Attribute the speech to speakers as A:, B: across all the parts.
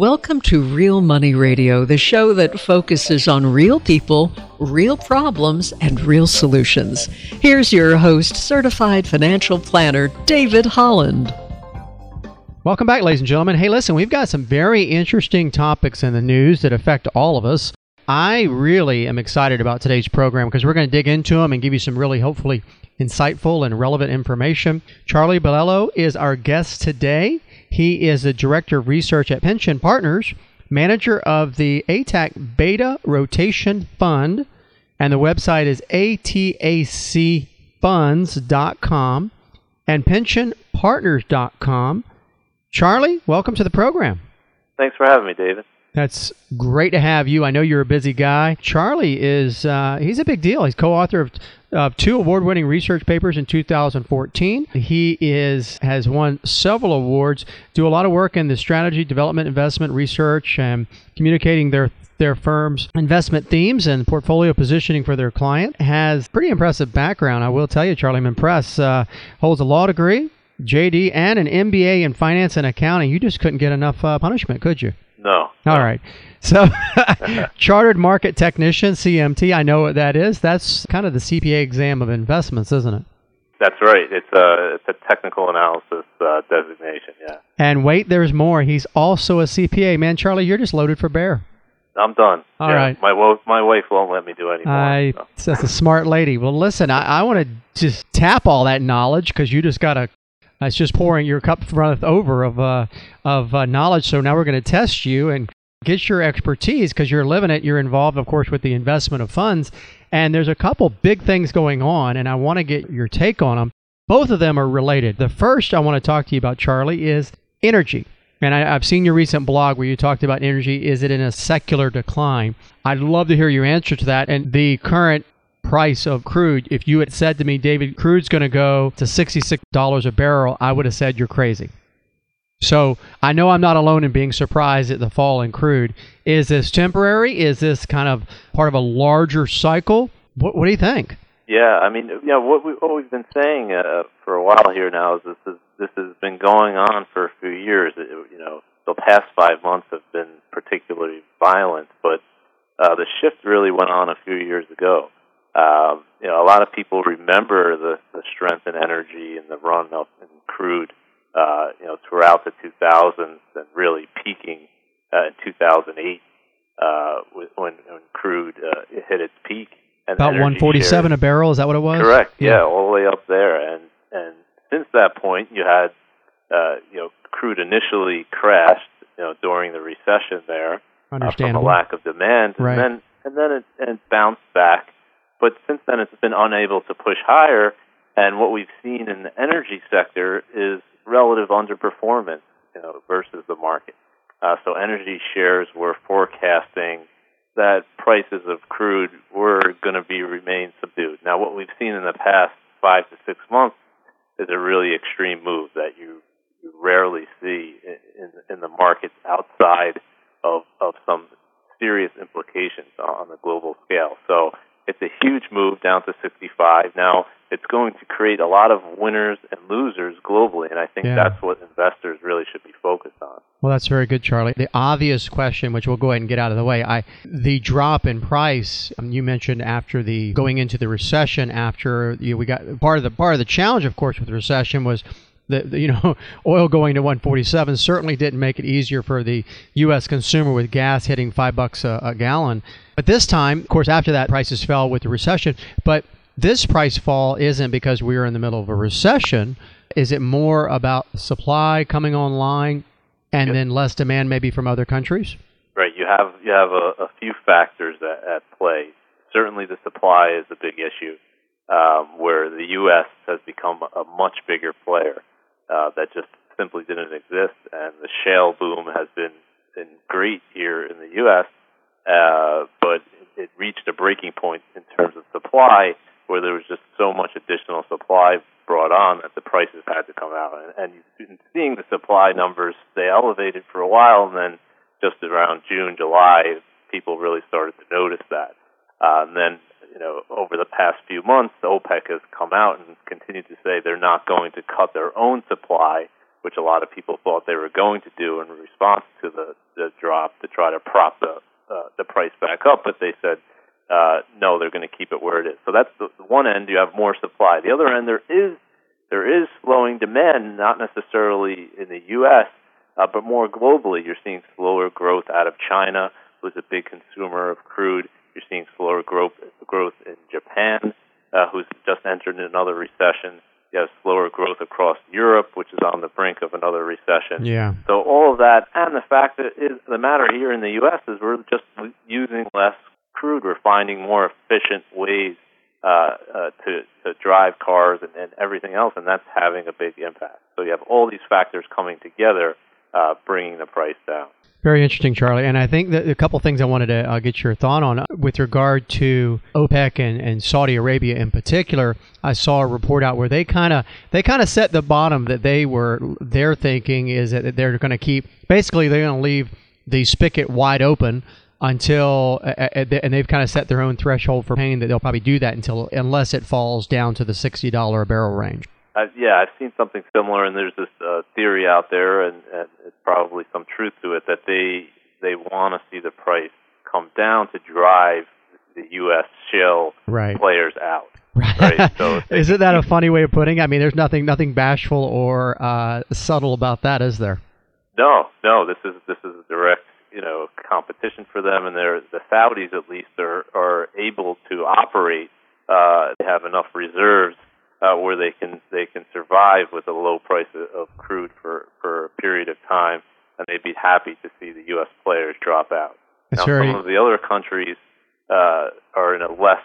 A: Welcome to Real Money Radio, the show that focuses on real people, real problems, and real solutions. Here's your host, certified financial planner, David Holland.
B: Welcome back, ladies and gentlemen. Hey, listen, we've got some very interesting topics in the news that affect all of us. I really am excited about today's program because we're going to dig into them and give you some really, hopefully, insightful and relevant information. Charlie Bilello is our guest today. He is the Director of Research at Pension Partners, manager of the ATAC Beta Rotation Fund, and the website is atacfunds.com and pensionpartners.com. Charlie, welcome to the program.
C: Thanks for having me, David.
B: That's great to have you. I know you're a busy guy. Charlie is, he's a big deal. He's co-author of two award-winning research papers in 2014. He has won several awards, do a lot of work in the strategy, development, investment, research, and communicating their firm's investment themes and portfolio positioning for their client. Has pretty impressive background, I will tell you, Charlie. I'm impressed. Holds a law degree, JD, and an MBA in finance and accounting. You just couldn't get enough punishment, could you?
C: No.
B: All right. So, Chartered Market Technician, CMT, I know what that is. That's kind of the CPA exam of investments, isn't it?
C: That's right. It's a technical analysis designation, yeah.
B: And wait, there's more. He's also a CPA. Man, Charlie, you're just loaded for bear.
C: I'm done.
B: All right.
C: My wife won't let me do anymore.
B: That's a smart lady. Well, listen, I want to just tap all that knowledge because you just got to. It's just pouring, your cup runneth over of knowledge. So now we're going to test you and get your expertise because you're living it. You're involved, of course, with the investment of funds. And there's a couple big things going on, and I want to get your take on them. Both of them are related. The first I want to talk to you about, Charlie, is energy. And I've seen your recent blog where you talked about energy. Is it in a secular decline? I'd love to hear your answer to that. And the current price of crude, if you had said to me, David, crude's going to go to $66 a barrel, I would have said you're crazy. So I know I'm not alone in being surprised at the fall in crude. Is this temporary? Is this kind of part of a larger cycle? What do you think?
C: Yeah, I mean, what we've been saying for a while here now is this has been going on for a few years. The past 5 months have been particularly violent, but the shift really went on a few years ago. A lot of people remember the strength in energy and the run up in crude, throughout the 2000s and really peaking in 2008 when crude hit its peak. And
B: about 147
C: shares,
B: a barrel, is that what it was?
C: Correct. Yeah, all the way up there. And since that point, you had crude initially crashed, during the recession there, from a lack of demand,
B: right.
C: and then it bounced back. But since then, it's been unable to push higher, and what we've seen in the energy sector is relative underperformance, versus the market. So energy shares were forecasting that prices of crude were going to remain subdued. Now, what we've seen in the past 5 to 6 months is a really extreme move that you rarely see in the markets outside of some serious implications on the global scale. So it's a huge move down to 65. Now, it's going to create a lot of winners and losers globally, and I think that's what investors really should be focused on.
B: Well, that's very good, Charlie. The obvious question, which we'll go ahead and get out of the way, the drop in price, you mentioned after the going into the recession, after we got part of the challenge, of course, with the recession was the oil going to 147 certainly didn't make it easier for the U.S. consumer with gas hitting $5 a gallon. But this time, of course, after that, prices fell with the recession. But this price fall isn't because we are in the middle of a recession. Is it more about supply coming online and then less demand maybe from other countries?
C: Right. You have a few factors at play. Certainly the supply is a big issue, where the U.S. has become a much bigger player that just simply didn't exist, and the shale boom has been great here in the U.S., but it reached a breaking point in terms of supply where there was just so much additional supply brought on that the prices had to come out. And you've been seeing the supply numbers stay elevated for a while, and then just around June, July, people really started to notice that. And then, over the past few months, OPEC has come out and continued to say they're not going to cut their own supply which a lot of people thought they were going to do in response to the drop to try to prop the price back up, but they said no, they're going to keep it where it is. So that's the one end. You have more supply. The other end, there is slowing demand, not necessarily in the U.S., but more globally. You're seeing slower growth out of China, who's a big consumer of crude. You're seeing slower growth in Japan, who's just entered another recession. You have slower growth across Europe, which is on the brink of another recession.
B: Yeah.
C: So all of that, and the fact that the matter here in the U.S. is we're just using less crude. We're finding more efficient ways to drive cars and everything else, and that's having a big impact. So you have all these factors coming together, bringing the price down.
B: Very interesting, Charlie. And I think that a couple things I wanted to get your thought on with regard to OPEC and Saudi Arabia in particular. I saw a report out where they kind of set the bottom that their thinking is that they're going to keep, basically they're going to leave the spigot wide open until, and they've kind of set their own threshold for pain that they'll probably do that unless it falls down to the $60 a barrel range.
C: I've seen something similar, and there's this theory out there, and it's probably some truth to it, that they want to see the price come down to drive the U.S. shale players out. Right. So
B: isn't that a funny way of putting it? I mean, there's nothing bashful or subtle about that, is there?
C: No. This is a direct, competition for them, and the Saudis at least are able to operate. They have enough reserves where they can survive with a low price of crude for a period of time, and they'd be happy to see the U.S. players drop out. Now, some of the other countries are in a less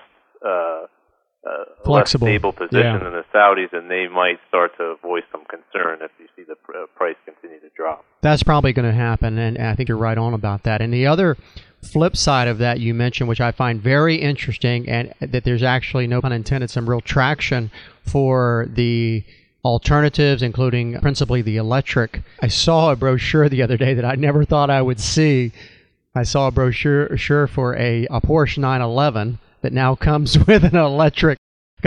C: stable position than the Saudis, and they might start to voice some concern if you see the price continue to drop.
B: That's probably going to happen, and I think you're right on about that. And the other flip side of that you mentioned, which I find very interesting, and that there's actually, no pun intended, some real traction for the alternatives, including principally the electric. I saw a brochure the other day that I never thought I would see. I saw a brochure for a Porsche 911 that now comes with an electric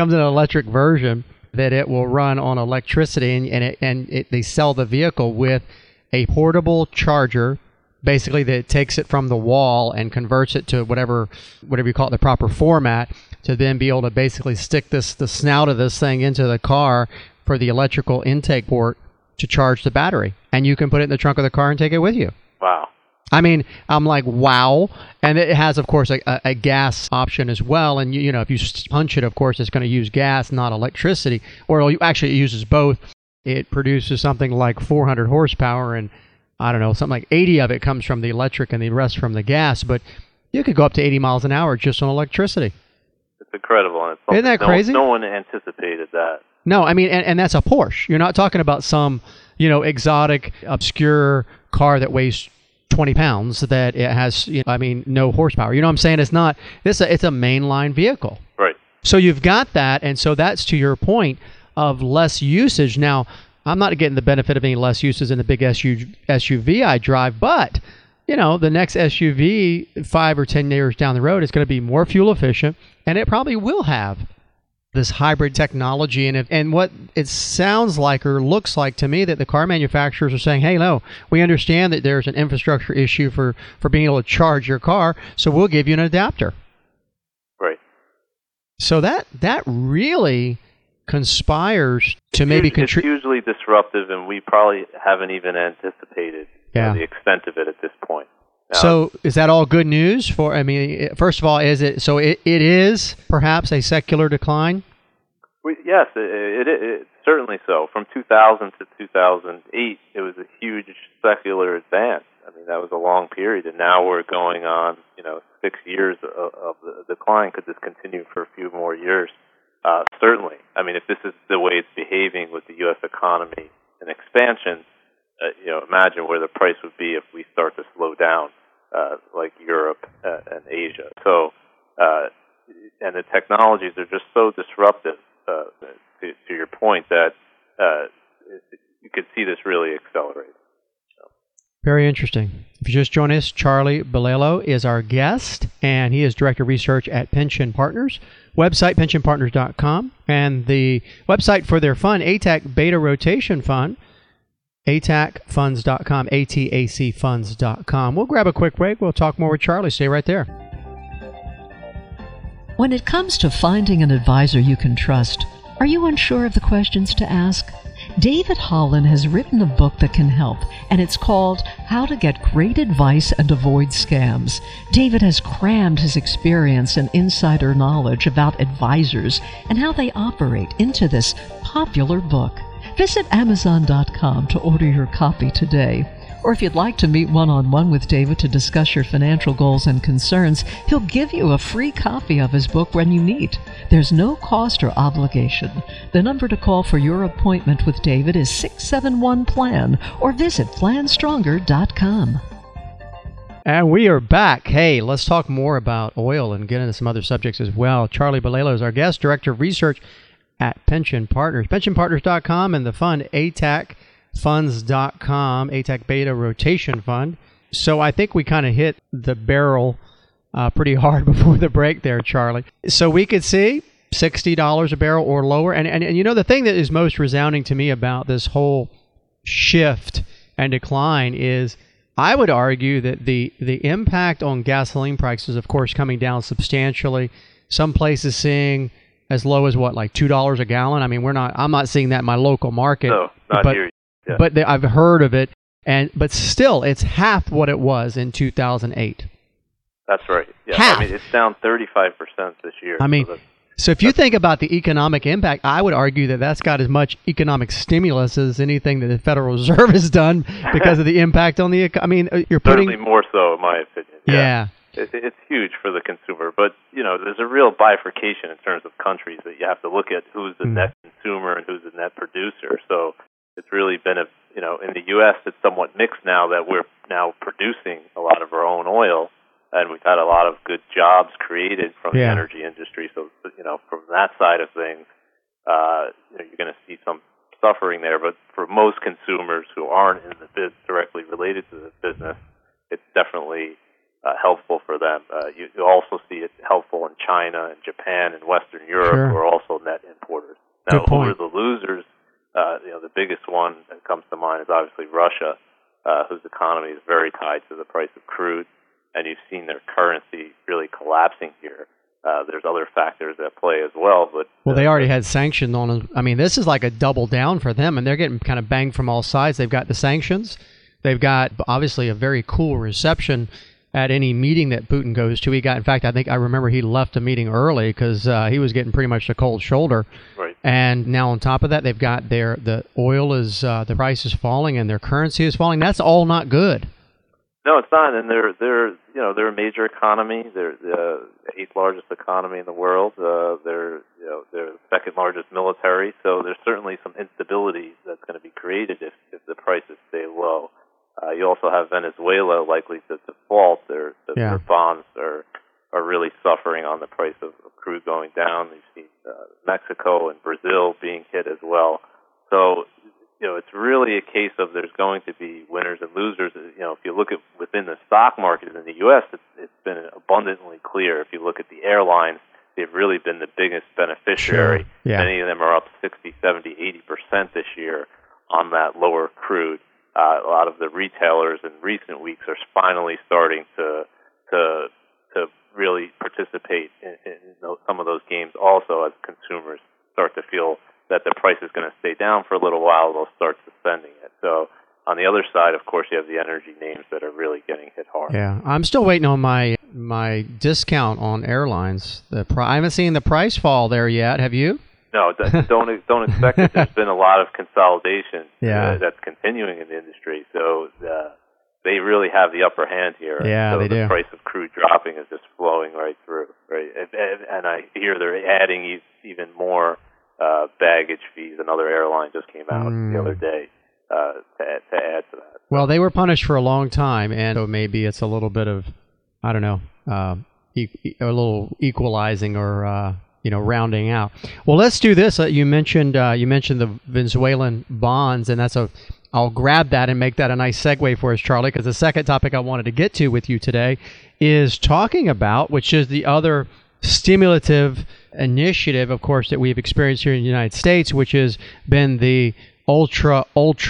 B: version that it will run on electricity, and they sell the vehicle with a portable charger, basically that takes it from the wall and converts it to whatever you call it, the proper format, to then be able to basically stick the snout of this thing into the car for the electrical intake port to charge the battery. And you can put it in the trunk of the car and take it with you.
C: Wow.
B: I mean, I'm like, wow. And it has, of course, a gas option as well. And, if you punch it, of course, it's going to use gas, not electricity. Or actually, it uses both. It produces something like 400 horsepower, and I don't know, something like 80 of it comes from the electric and the rest from the gas. But you could go up to 80 miles an hour just on electricity.
C: It's incredible. And
B: isn't that crazy?
C: No one anticipated that.
B: No, I mean, and that's a Porsche. You're not talking about some, exotic, obscure car that weighs 20 pounds that it has, no horsepower. You know what I'm saying? It's a mainline vehicle.
C: Right.
B: So you've got that, and so that's to your point of less usage. Now, I'm not getting the benefit of any less uses in the big SUV I drive, but, the next SUV 5 or 10 years down the road is going to be more fuel efficient, and it probably will have this hybrid technology. And what it sounds like or looks like to me that the car manufacturers are saying, hey, no, we understand that there's an infrastructure issue for being able to charge your car, so we'll give you an adapter.
C: Right.
B: So that really conspires to maybe contribute.
C: It's hugely disruptive, and we probably haven't even anticipated the extent of it at this point.
B: So is that all good news first of all, is it, so it is perhaps a secular decline?
C: Yes, it certainly so. From 2000 to 2008, it was a huge secular advance. I mean, that was a long period, and now we're going on, 6 years of the decline. Could this continue for a few more years? Certainly. I mean, if this is the way it's behaving with the U.S. economy and expansion, imagine where the price would be if we start to slow down, like Europe and Asia. So, and the technologies are just so disruptive, to your point, that you could see this really accelerate.
B: Very interesting. If you just joined us, Charlie Bilello is our guest, and he is Director of Research at Pension Partners. Website, pensionpartners.com, and the website for their fund, ATAC Beta Rotation Fund, atacfunds.com, atacfunds.com. We'll grab a quick break. We'll talk more with Charlie. Stay right there.
A: When it comes to finding an advisor you can trust, are you unsure of the questions to ask? David Holland has written a book that can help, and it's called How to Get Great Advice and Avoid Scams. David has crammed his experience and insider knowledge about advisors and how they operate into this popular book. Visit Amazon.com to order your copy today. Or if you'd like to meet one-on-one with David to discuss your financial goals and concerns, he'll give you a free copy of his book when you meet. There's no cost or obligation. The number to call for your appointment with David is 671-PLAN or visit planstronger.com.
B: And we are back. Hey, let's talk more about oil and get into some other subjects as well. Charlie Bilello is our guest, Director of Research at Pension Partners. PensionPartners.com and the fund atacfunds.com, ATAC Beta Rotation Fund. So I think we kind of hit the barrel pretty hard before the break there, Charlie. So we could see $60 a barrel or lower. And you know, the thing that is most resounding to me about this whole shift and decline is I would argue that the impact on gasoline prices, of course, coming down substantially. Some places seeing as low as what, like $2 a gallon? I mean, I'm not seeing that in my local market.
C: No, not here. Yeah.
B: But I've heard of it, but still, it's half what it was in 2008.
C: That's right. Yeah,
B: half.
C: I mean, it's down 35% this year.
B: I mean, so if you think about the economic impact, I would argue that that's got as much economic stimulus as anything that the Federal Reserve has done because of the impact on the. I mean, you're putting
C: certainly more so, in my opinion.
B: Yeah.
C: It's huge for the consumer, but there's a real bifurcation in terms of countries that you have to look at who's the net consumer and who's the net producer. So it's really been in the U.S. it's somewhat mixed now that we're now producing a lot of our own oil, and we've had a lot of good jobs created from the energy industry. So from that side of things, you're going to see some suffering there. But for most consumers who aren't in the directly related to the business, it's definitely helpful for them. You also see it helpful in China and Japan and Western Europe, who are also net importers. Now, who are the losers? The biggest one that comes to mind is obviously Russia, whose economy is very tied to the price of crude, and you've seen their currency really collapsing here. There's other factors at play as well, but
B: they already had sanctions on them. I mean, this is like a double down for them, and they're getting kind of banged from all sides. They've got the sanctions. They've got obviously a very cool reception at any meeting that Putin goes to. In fact, I remember he left a meeting early because he was getting pretty much the cold shoulder.
C: Right.
B: And now on top of that, they've got the oil is, the price is falling and their currency is falling. That's all not good.
C: No, it's not. And they're a major economy. They're the 8th largest economy in the world. They're the 2nd largest military. So there's certainly some instability that's going to be created if the prices stay low. You also have Venezuela likely to default. Their bonds are really suffering on the price of crude going down. You see Mexico and Brazil being hit as well. So, it's really a case of there's going to be winners and losers. If you look at within the stock market in the U.S., it's been abundantly clear. If you look at the airlines, they've really been the biggest beneficiary.
B: Sure. Yeah.
C: Many of them are up 60, 70, 80% this year on that lower crude. A lot of the retailers in recent weeks are finally starting to really participate in some of those games also, as consumers start to feel that the price is going to stay down for a little while. They'll start suspending it. So on the other side, of course, you have the energy names that are really getting hit hard.
B: Yeah, I'm still waiting on my discount on airlines. I haven't seen the price fall there yet. Have you?
C: No, don't expect it. There's been a lot of consolidation that's continuing in the industry. So they really have the upper hand here.
B: Yeah,
C: so
B: they do.
C: The price of crude dropping is just flowing right through. Right, and I hear they're adding even more baggage fees. Another airline just came out the other day to add to that.
B: Well, they were punished for a long time, and so maybe it's a little bit of, I don't know, a little equalizing or rounding out. Well, let's do this. You mentioned the Venezuelan bonds, and I'll grab that and make that a nice segue for us, Charlie, because the second topic I wanted to get to with you today is talking about, which is the other stimulative initiative, of course, that we've experienced here in the United States, which has been the ultra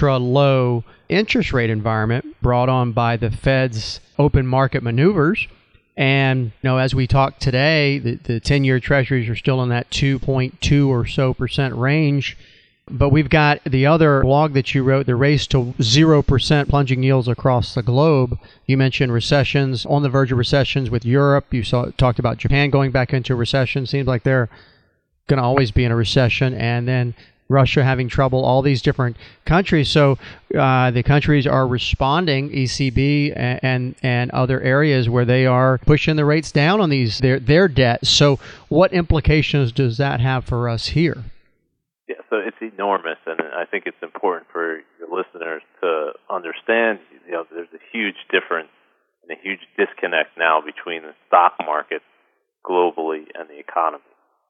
B: low interest rate environment brought on by the Fed's open market maneuvers. And as we talk today, the 10-year treasuries are still in that 2.2 or so % range. But we've got the other blog that you wrote, the race to 0% plunging yields across the globe. You mentioned recessions, on the verge of recessions with Europe. You talked about Japan going back into a recession. Seems like they're going to always be in a recession. And then Russia having trouble, all these different countries. So the countries are responding, ECB and other areas where they are pushing the rates down on their debt. So what implications does that have for us here?
C: Yeah, so it's enormous, and I think it's important for your listeners to understand, there's a huge difference and a huge disconnect now between the stock market globally and the economy.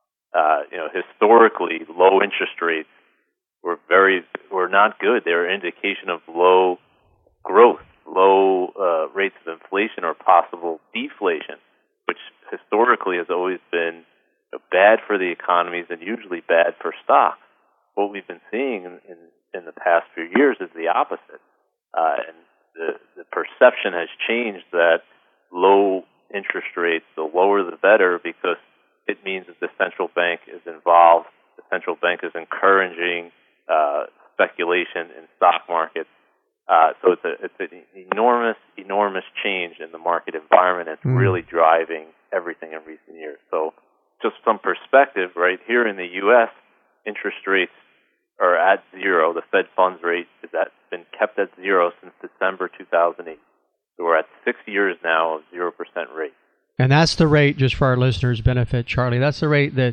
C: Historically, low interest rates were not good. They were an indication of low growth, low rates of inflation or possible deflation, which historically has always been bad for the economies and usually bad for stocks. What we've been seeing in the past few years is the opposite. And the perception has changed that low interest rates, the lower the better, because it means that the central bank is involved. The central bank is encouraging speculation in stock markets. So it's an enormous change in the market environment. It's really driving everything in recent years. So just some perspective, right here in the U.S., interest rates are at zero. The Fed funds rate has been kept at zero since December 2008. So we're at 6 years now of 0% rate.
B: And that's the rate, just for our listeners' benefit, Charlie, that's the rate that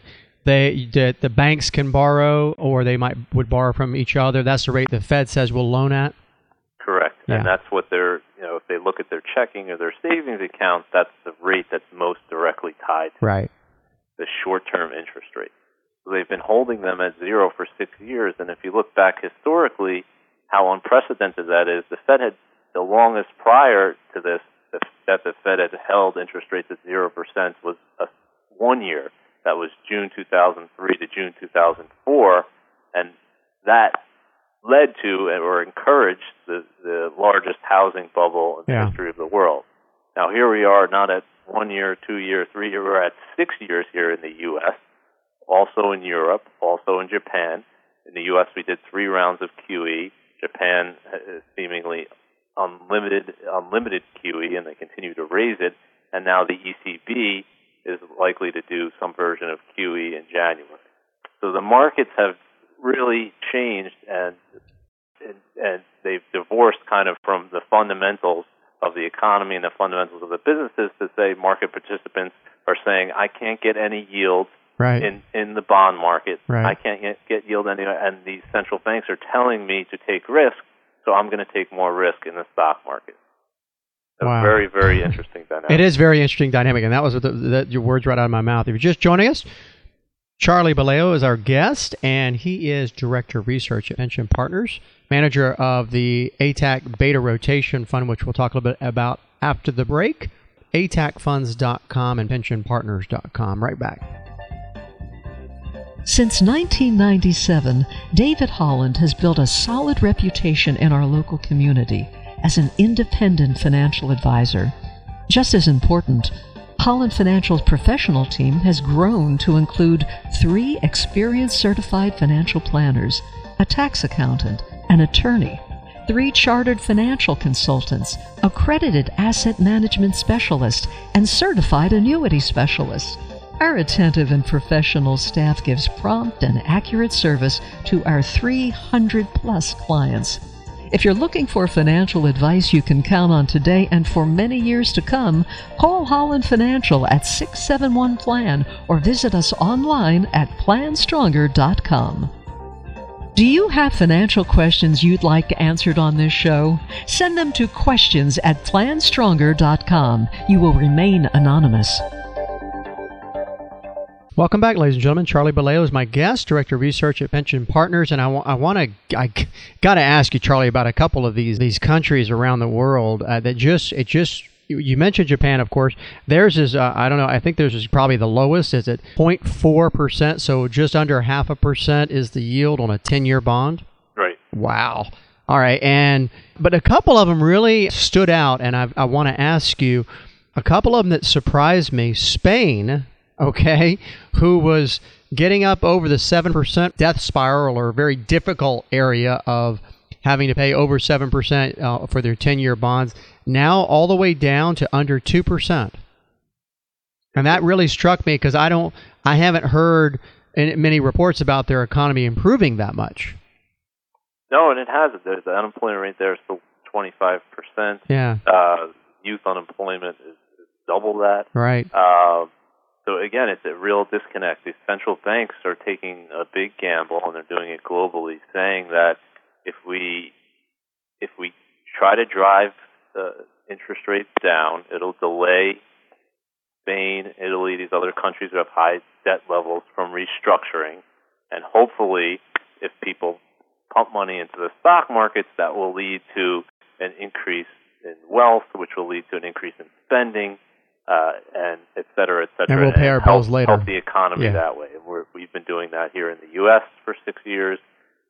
B: the banks can borrow, or they would borrow from each other. That's the rate the Fed says we'll loan at?
C: Correct. Yeah. And that's what they're, if they look at their checking or their savings accounts, that's the rate that's most directly tied to the short-term interest rate. So they've been holding them at zero for 6 years. And if you look back historically, how unprecedented that is, the Fed had the longest prior to this that the Fed had held interest rates at 0% was 1 year. That was June 2003 to June 2004. And that led to or encouraged the largest housing bubble in the history of the world. Now, here we are, not at 1 year, 2 year, 3 year, we're at 6 years here in the U.S., also in Europe, also in Japan. In the U.S., we did 3 rounds of QE. Japan is seemingly unlimited QE, and they continue to raise it. And now the ECB is likely to do some version of QE in January. So the markets have really changed, and they've divorced kind of from the fundamentals of the economy and the fundamentals of the businesses to say market participants are saying, I can't get any yield in the bond market. I can't get yield anywhere, and these central banks are telling me to take risk, so I'm going to take more risk in the stock market. A very, very interesting dynamic.
B: It is very interesting dynamic, and that was your words right out of my mouth. If you're just joining us, Charlie Baleo is our guest, and he is Director of Research at Pension Partners, manager of the ATAC Beta Rotation Fund, which we'll talk a little bit about after the break. ATACfunds.com and pensionpartners.com. Right back.
A: Since 1997, David Holland has built a solid reputation in our local community as an independent financial advisor. Just as important, Holland Financial's professional team has grown to include 3 experienced certified financial planners, a tax accountant, an attorney, 3 chartered financial consultants, accredited asset management specialists, and certified annuity specialists. Our attentive and professional staff gives prompt and accurate service to our 300-plus clients. If you're looking for financial advice you can count on today and for many years to come, call Holland Financial at 671-PLAN or visit us online at planstronger.com. Do you have financial questions you'd like answered on this show? Send them to questions@planstronger.com. You will remain anonymous.
B: Welcome back, ladies and gentlemen. Charlie Baleo is my guest, Director of Research at Pension Partners, and I got to ask you, Charlie, about a couple of these countries around the world you mentioned Japan, of course. Theirs is I don't know. I think theirs is probably the lowest. Is it 0.4%? So just under 0.5% is the yield on a 10-year bond.
C: Right.
B: Wow. All right. But a couple of them really stood out, and I want to ask you, a couple of them that surprised me. Spain, okay, who was getting up over the 7% death spiral, or very difficult area of having to pay over 7% for their 10-year bonds, now all the way down to under 2%. And that really struck me because I haven't heard many reports about their economy improving that much.
C: No, and it hasn't. The unemployment rate there is still 25%.
B: Yeah.
C: Youth unemployment is double that.
B: Right.
C: So again, it's a real disconnect. These central banks are taking a big gamble, and they're doing it globally, saying that if we try to drive interest rates down, it'll delay Spain, Italy, these other countries who have high debt levels from restructuring, and hopefully, if people pump money into the stock markets, that will lead to an increase in wealth, which will lead to an increase in spending, and et cetera, et cetera.
B: And we'll pay our bills later.
C: Help the economy that way. And we've been doing that here in the U.S. for 6 years.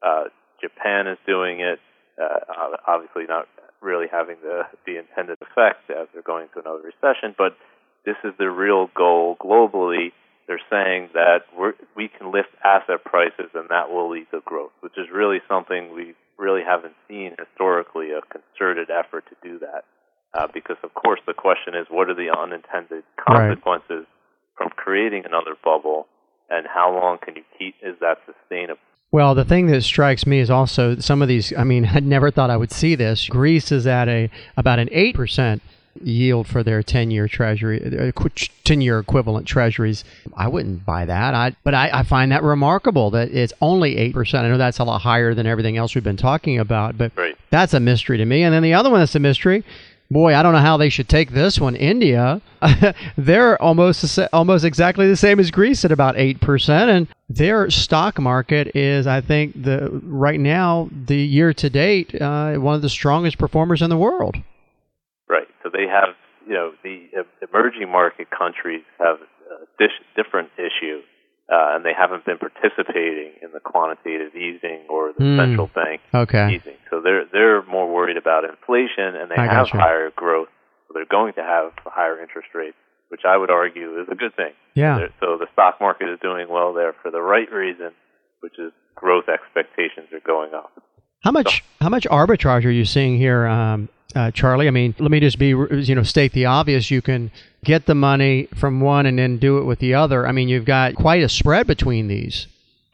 C: Japan is doing it, obviously not really having the intended effect as they're going to another recession, but this is the real goal globally. They're saying that we can lift asset prices, and that will lead to growth, which is really something we really haven't seen historically, a concerted effort to do that. Because, of course, the question is, what are the unintended consequences from creating another bubble, and how long can you keep? Is that sustainable?
B: Well, the thing that strikes me is also some of these, I mean, I never thought I would see this. Greece is at about an 8% yield for their 10-year treasury, 10-year equivalent treasuries. I wouldn't buy that. But I find that remarkable that it's only 8%. I know that's a lot higher than everything else we've been talking about, but that's a mystery to me. And then the other one that's a mystery, boy, I don't know how they should take this one. India, they're almost exactly the same as Greece at about 8%, and their stock market is, I think, right now, the year to date, one of the strongest performers in the world.
C: Right. So they have, the emerging market countries have a different issue, and they haven't been participating in the quantitative easing or the central bank easing. So they're more worried about inflation, and they have higher growth. So they're going to have higher interest rates, which I would argue is a good thing.
B: Yeah.
C: So the stock market is doing well there for the right reason, which is growth expectations are going up.
B: How much arbitrage are you seeing here, Charlie? I mean, let me just state the obvious. You can get the money from one and then do it with the other. I mean, you've got quite a spread between these.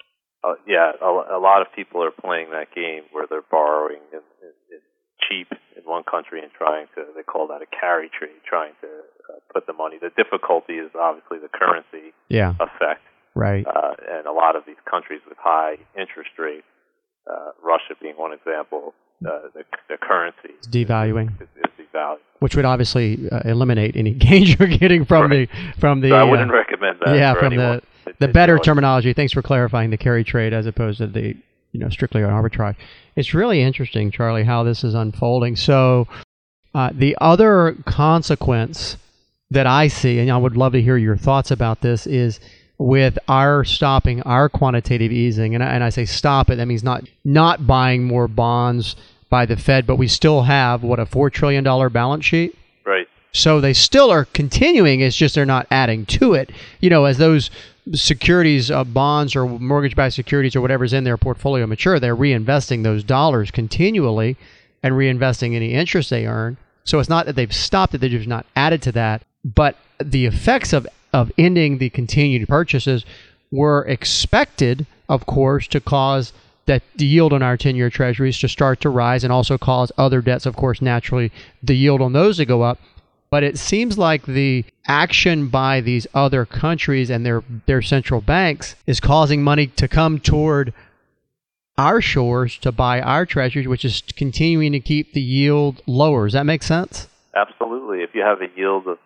C: A lot of people are playing that game where they're borrowing in cheap in one country and they call that a carry trade, trying to put the money. The difficulty is obviously the currency effect.
B: Right.
C: And a lot of these countries with high interest rates, Russia being one example, the currency
B: is devaluing.
C: Is devaluing.
B: Which would obviously eliminate any gains you're getting from the. So
C: I wouldn't recommend that.
B: Yeah,
C: for
B: from
C: anyone.
B: the better terminology. Thanks for clarifying the carry trade as opposed to the strictly arbitrage. It's really interesting, Charlie, how this is unfolding. So the other consequence that I see, and I would love to hear your thoughts about this, is with our stopping our quantitative easing, and I say stop it, that means not buying more bonds by the Fed, but we still have, a $4 trillion balance sheet?
C: Right.
B: So they still are continuing, it's just they're not adding to it. As those securities, bonds or mortgage-backed securities or whatever's in their portfolio mature, they're reinvesting those dollars continually and reinvesting any interest they earn. So it's not that they've stopped it, they've just not added to that. But the effects of ending the continued purchases were expected, of course, to cause that the yield on our 10-year treasuries to start to rise and also cause other debts, of course, naturally, the yield on those to go up. But it seems like the action by these other countries and their central banks is causing money to come toward our shores to buy our treasuries, which is continuing to keep the yield lower. Does that make sense?
C: Absolutely. If you have a yield of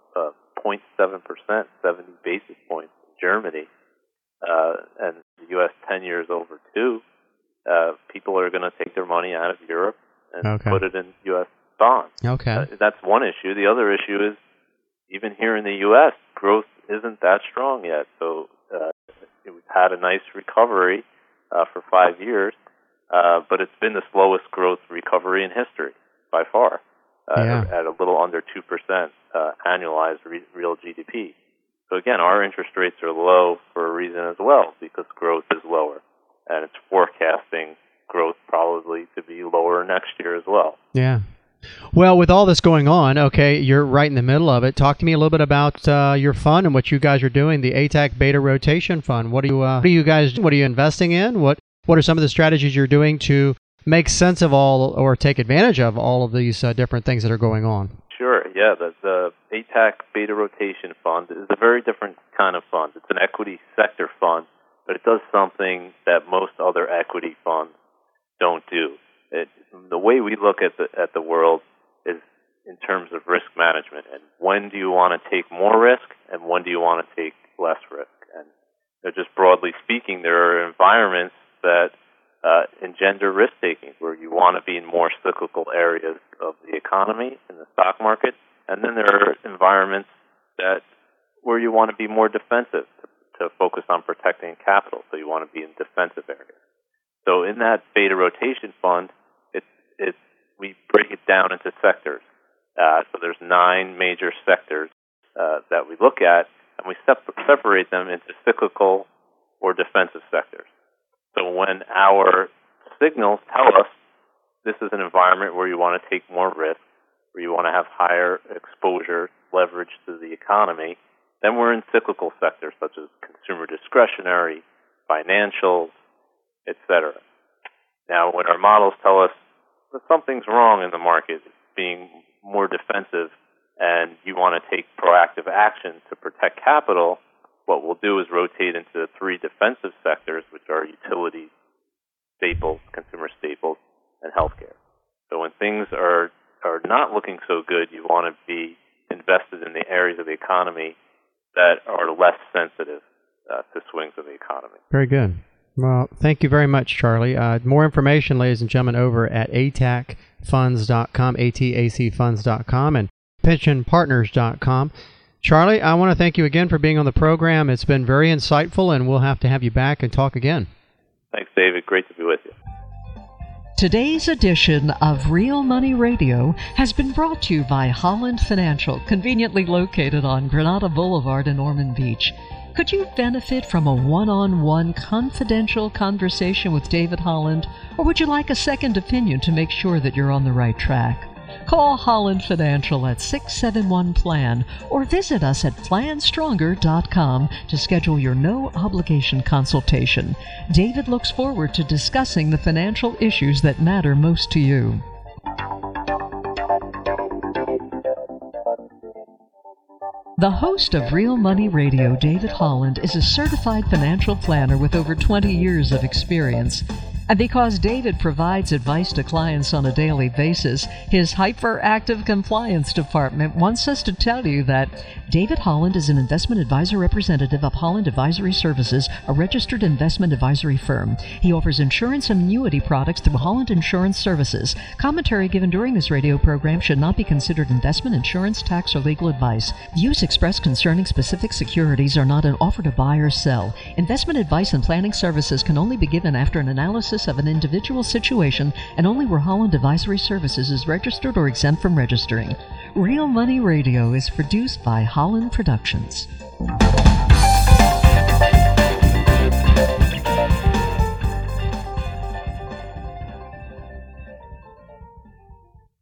C: 0.7%, 70 basis points in Germany, and the U.S. 10 years over 2, people are going to take their money out of Europe and put it in U.S. bonds.
B: Okay.
C: That's one issue. The other issue is, even here in the U.S., growth isn't that strong yet. So we've had a nice recovery for 5 years, but it's been the slowest growth recovery in history by far, at a little under 2% annualized real GDP. So again, our interest rates are low for a reason as well, because growth is lower, and it's forecasting growth probably to be lower next year as well.
B: Yeah. Well, with all this going on, okay, you're right in the middle of it. Talk to me a little bit about your fund and what you guys are doing, the ATAC Beta Rotation Fund. What are you investing in? What are some of the strategies you're doing to make sense of all or take advantage of all of these different things that are going on?
C: Sure, yeah. The ATAC Beta Rotation Fund is a very different kind of fund. It's an equity sector fund, but it does something that most other equity funds don't do. The way we look at the world is in terms of risk management, and when do you want to take more risk and when do you want to take less risk. And just broadly speaking, there are environments that engender risk-taking, where you want to be in more cyclical areas of the economy, in the stock market, and then there are environments where you want to be more defensive, to focus on protecting capital, so you want to be in defensive areas. So in that Beta Rotation Fund, we break it down into sectors. So there's 9 major sectors that we look at, and we separate them into cyclical or defensive sectors. So when our signals tell us this is an environment where you want to take more risk, where you want to have higher exposure, leverage to the economy, then we're in cyclical sectors such as consumer discretionary, financials, etc. Now, when our models tell us that something's wrong in the market, being more defensive, and you want to take proactive action to protect capital, what we'll do is rotate into the 3 defensive sectors, which are utilities, staples, consumer staples, and healthcare. So when things are not looking so good, you want to be invested in the areas of the economy that are less sensitive to swings of the economy.
B: Very good. Well, thank you very much, Charlie. More information, ladies and gentlemen, over at atacfunds.com, atacfunds.com, and pensionpartners.com. Charlie, I want to thank you again for being on the program. It's been very insightful, and we'll have to have you back and talk again.
C: Thanks, David. Great to be with you.
A: Today's edition of Real Money Radio has been brought to you by Holland Financial, conveniently located on Granada Boulevard in Ormond Beach. Could you benefit from a one-on-one confidential conversation with David Holland, or would you like a second opinion to make sure that you're on the right track? Call Holland Financial at 671-PLAN or visit us at planstronger.com to schedule your no-obligation consultation. David looks forward to discussing the financial issues that matter most to you. The host of Real Money Radio, David Holland, is a certified financial planner with over 20 years of experience. And because David provides advice to clients on a daily basis, his hyperactive compliance department wants us to tell you that David Holland is an investment advisor representative of Holland Advisory Services, a registered investment advisory firm. He offers insurance and annuity products through Holland Insurance Services. Commentary given during this radio program should not be considered investment, insurance, tax, or legal advice. Views expressed concerning specific securities are not an offer to buy or sell. Investment advice and planning services can only be given after an analysis of an individual situation and only where Holland Advisory Services is registered or exempt from registering. Real Money Radio is produced by Holland Productions.